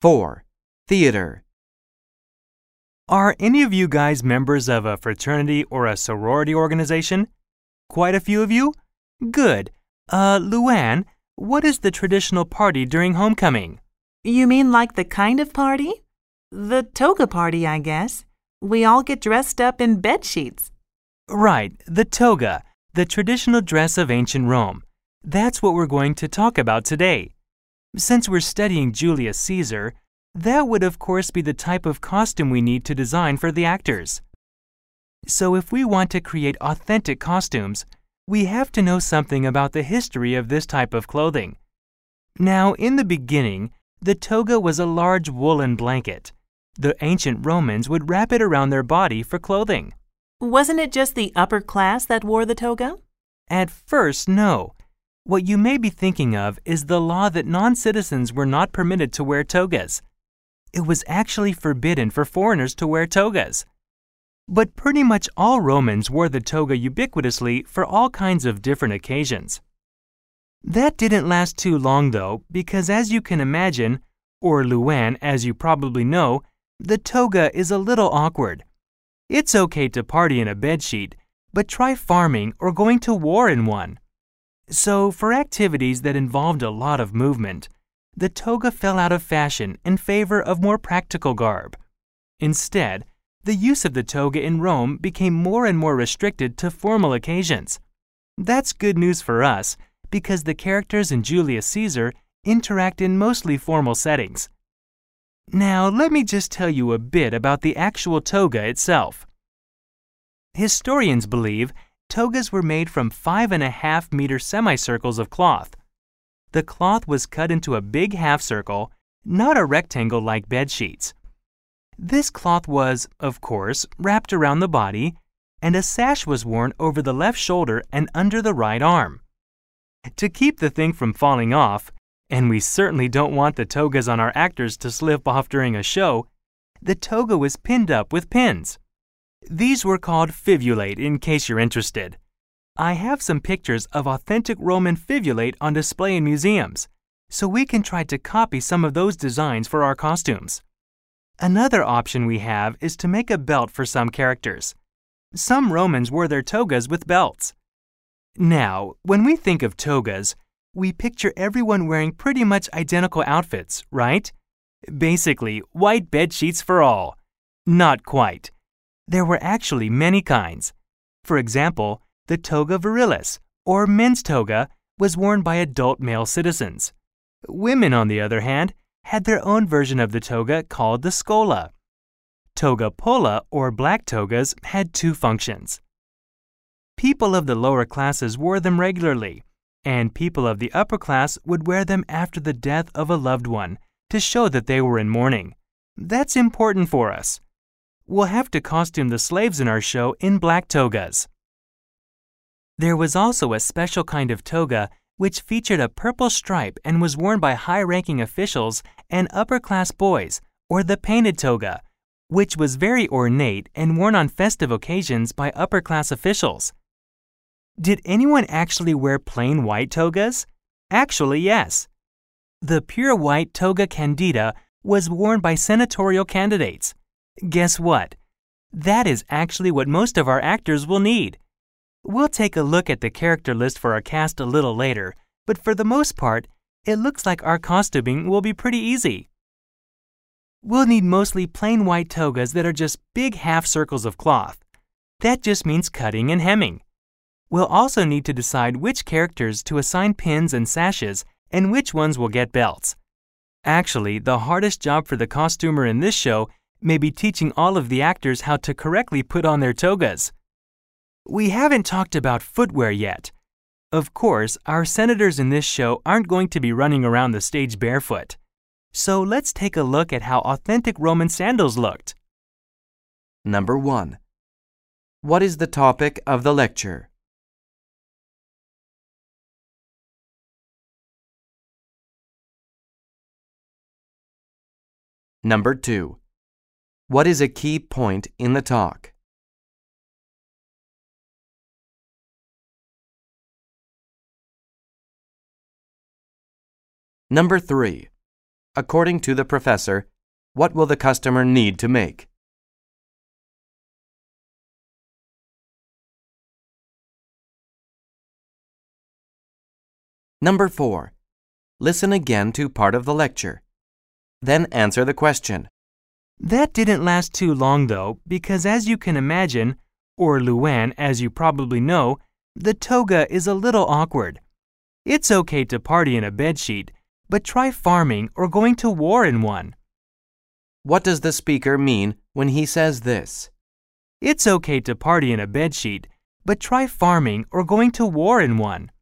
4. Theater. Are any of you guys members of a fraternity or a sorority organization? Quite a few of you? Good. Luann, what is the traditional party during homecoming? You mean like the kind of party? The toga party, I guess. We all get dressed up in bed sheets. Right, the toga, the traditional dress of ancient Rome. That's what we're going to talk about today. Since we're studying Julius Caesar, that would of course be the type of costume we need to design for the actors. So if we want to create authentic costumes, we have to know something about the history of this type of clothing. Now, in the beginning, the toga was a large woolen blanket. The ancient Romans would wrap it around their body for clothing. Wasn't it just the upper class that wore the toga? At first, no. What you may be thinking of is the law that non-citizens were not permitted to wear togas. It was actually forbidden for foreigners to wear togas. But pretty much all Romans wore the toga ubiquitously for all kinds of different occasions. That didn't last too long though, because as you can imagine, or Luann, as you probably know, the toga is a little awkward. It's okay to party in a bedsheet, but try farming or going to war in one. So for activities that involved a lot of movement, the toga fell out of fashion in favor of more practical garb. Instead, the use of the toga in Rome became more and more restricted to formal occasions. That's good news for us because the characters in Julius Caesar interact in mostly formal settings. Now, let me just tell you a bit about the actual toga itself. Historians believe togas were made from 5.5-meter semicircles of cloth. The cloth was cut into a big half circle, not a rectangle like bed sheets. This cloth was, of course, wrapped around the body, and a sash was worn over the left shoulder and under the right arm. To keep the thing from falling off, and we certainly don't want the togas on our actors to slip off during a show, the toga was pinned up with pins. These were called fivulate, in case you're interested. I have some pictures of authentic Roman fivulate on display in museums, so we can try to copy some of those designs for our costumes. Another option we have is to make a belt for some characters. Some Romans wore their togas with belts. Now, when we think of togas, we picture everyone wearing pretty much identical outfits, right? Basically, white bed sheets for all. Not quite. There were actually many kinds. For example, the toga virilis, or men's toga, was worn by adult male citizens. Women, on the other hand, had their own version of the toga called the scola. Toga pola, or black togas, had two functions. People of the lower classes wore them regularly, and people of the upper class would wear them after the death of a loved one to show that they were in mourning. That's important for us. We'll have to costume the slaves in our show in black togas. There was also a special kind of toga which featured a purple stripe and was worn by high-ranking officials and upper-class boys, or the painted toga, which was very ornate and worn on festive occasions by upper-class officials. Did anyone actually wear plain white togas? Actually, yes. The pure white toga candida was worn by senatorial candidates. Guess what? That is actually what most of our actors will need. We'll take a look at the character list for our cast a little later, but for the most part, it looks like our costuming will be pretty easy. We'll need mostly plain white togas that are just big half circles of cloth. That just means cutting and hemming. We'll also need to decide which characters to assign pins and sashes and which ones will get belts. Actually, the hardest job for the costumer in this show may be teaching all of the actors how to correctly put on their togas. We haven't talked about footwear yet. Of course, our senators in this show aren't going to be running around the stage barefoot. So let's take a look at how authentic Roman sandals looked. Number 1. What is the topic of the lecture? Number 2. What is a key point in the talk? Number 3. According to the professor, what will the customer need to make? Number 4. Listen again to part of the lecture. Then answer the question. That didn't last too long, though, because as you can imagine, or Luann, as you probably know, the toga is a little awkward. It's okay to party in a bedsheet, but try farming or going to war in one. What does the speaker mean when he says this? It's okay to party in a bedsheet, but try farming or going to war in one.